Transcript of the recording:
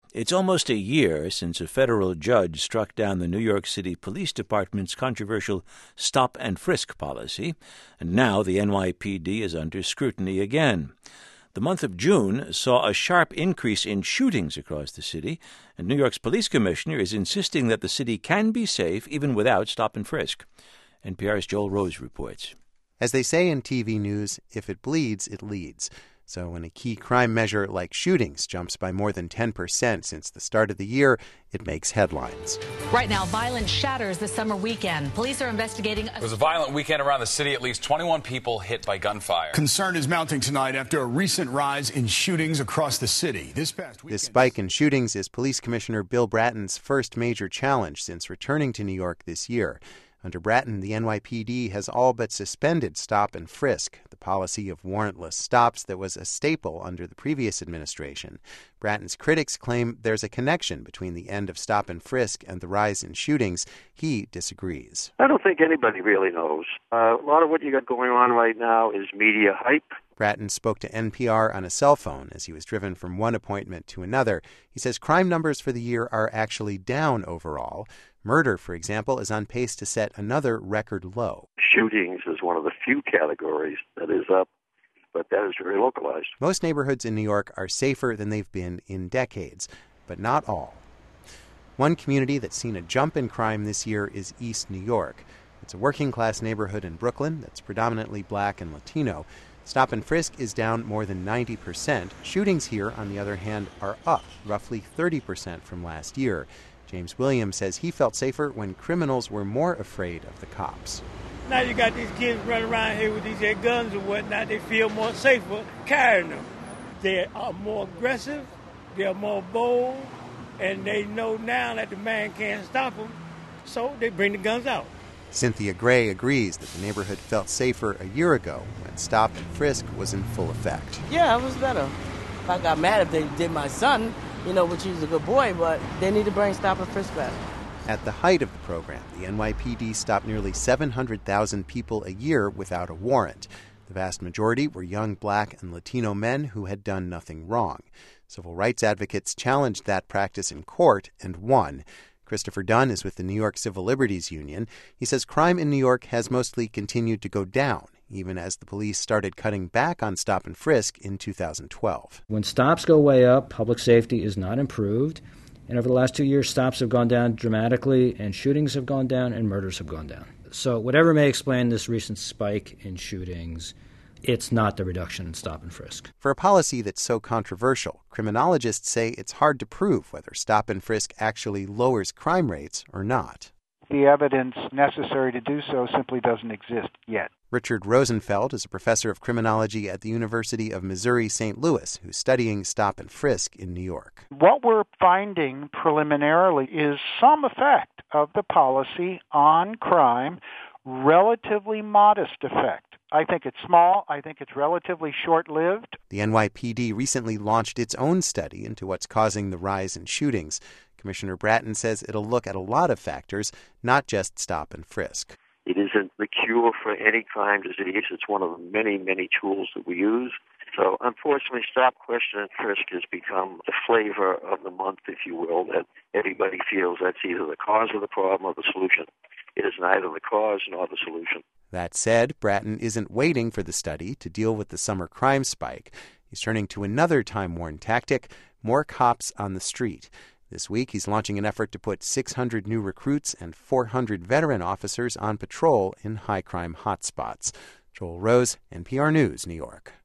It's almost a year since a federal judge struck down the New York City Police Department's controversial stop and frisk policy, and now the NYPD is under scrutiny again. The month of June saw a sharp increase in shootings across the city, and New York's police commissioner is insisting that the city can be safe even without stop and frisk. NPR's Joel Rose reports. As they say in TV news, if it bleeds, it leads. So when a key crime measure like shootings jumps by more than 10% since the start of the year, it makes headlines. Right now, violence shatters the summer weekend. Police are investigating. It was a violent weekend around the city. At least 21 people hit by gunfire. Concern is mounting tonight after a recent rise in shootings across the city. This spike in shootings is Police Commissioner Bill Bratton's first major challenge since returning to New York this year. Under Bratton, the NYPD has all but suspended stop and frisk, the policy of warrantless stops that was a staple under the previous administration. Bratton's critics claim there's a connection between the end of stop and frisk and the rise in shootings. He disagrees. I don't think anybody really knows. A lot of what you got going on right now is media hype. Bratton spoke to NPR on a cell phone as he was driven from one appointment to another. He says crime numbers for the year are actually down overall. Murder, for example, is on pace to set another record low. Shootings is one of the few categories that is up, but that is very localized. Most neighborhoods in New York are safer than they've been in decades, but not all. One community that's seen a jump in crime this year is East New York. It's a working-class neighborhood in Brooklyn that's predominantly black and Latino. Stop and frisk is down more than 90%. Shootings here, on the other hand, are up roughly 30% from last year. James Williams says he felt safer when criminals were more afraid of the cops. Now you got these kids running around here with these guns and whatnot. They feel more safer carrying them. They are more aggressive, they are more bold, and they know now that the man can't stop them, so they bring the guns out. Cynthia Gray agrees that the neighborhood felt safer a year ago when stop and frisk was in full effect. Yeah, it was better. I got mad if they did my son, which he's a good boy, but they need to bring stop and frisk back. At the height of the program, the NYPD stopped nearly 700,000 people a year without a warrant. The vast majority were young black and Latino men who had done nothing wrong. Civil rights advocates challenged that practice in court and won. Christopher Dunn is with the New York Civil Liberties Union. He says crime in New York has mostly continued to go down, even as the police started cutting back on stop and frisk in 2012. When stops go way up, public safety is not improved. And over the last 2 years, stops have gone down dramatically, and shootings have gone down, and murders have gone down. So whatever may explain this recent spike in shootings, it's not the reduction in stop and frisk. For a policy that's so controversial, criminologists say it's hard to prove whether stop and frisk actually lowers crime rates or not. The evidence necessary to do so simply doesn't exist yet. Richard Rosenfeld is a professor of criminology at the University of Missouri-St. Louis who's studying stop and frisk in New York. What we're finding preliminarily is some effect of the policy on crime, relatively modest effect. I think it's small. I think it's relatively short-lived. The NYPD recently launched its own study into what's causing the rise in shootings. Commissioner Bratton says it'll look at a lot of factors, not just stop and frisk. It isn't the cure for any crime disease. It's one of the many, many tools that we use. So, unfortunately, stop, question, and frisk has become the flavor of the month, if you will, that everybody feels that's either the cause of the problem or the solution. It is neither the cause nor the solution. That said, Bratton isn't waiting for the study to deal with the summer crime spike. He's turning to another time-worn tactic, more cops on the street. This week, he's launching an effort to put 600 new recruits and 400 veteran officers on patrol in high-crime hotspots. Joel Rose, NPR News, New York.